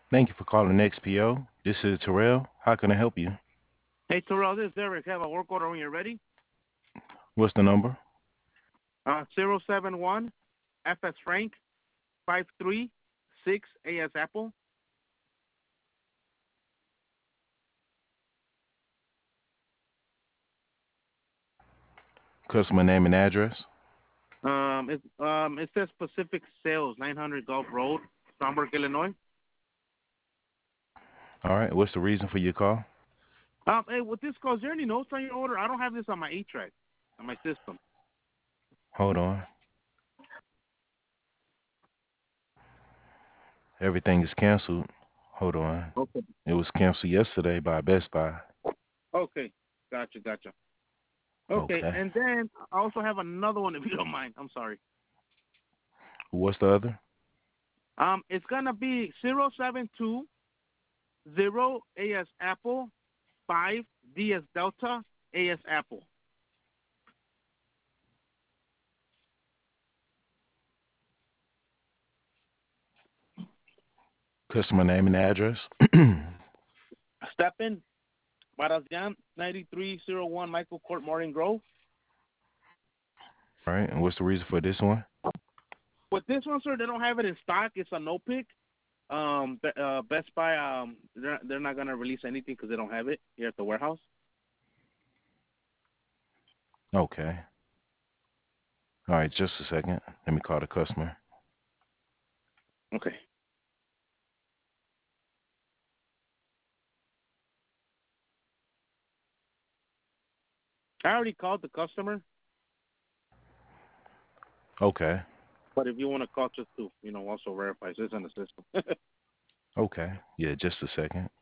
Thank you for calling XPO. This is Terrell. How can I help you? Hey, Terrell, this is Derek. Have a work order when you're ready. What's the number? 071 FS Frank 536 AS Apple. Customer name and address. It says Pacific Sales, 900 Gulf Road, Schaumburg, Illinois. All right. What's the reason for your call? Hey, with this call, is there any notes on your order? I don't have this on my 8-track, on my system. Hold on. Everything is canceled. Hold on. Okay. It was canceled yesterday by Best Buy. Okay. Gotcha. Okay, Okay. and then I also have another one if you don't mind. I'm sorry. What's the other? It's gonna be 0720 AS Apple 5 DS Delta AS Apple. Customer name and address. Steppen Barazian 9301 Michael Court Morning Grove. All right. And what's the reason for this one? With this one, sir, they don't have it in stock. It's a no pick. Best Buy, they're not gonna release anything because they don't have it here at the warehouse. Okay. All right. Just a second. Let me call the customer. Okay. I already called the customer, Okay. but if you want to call just to, also verify, so it's in the system. Okay. Yeah. Just a second.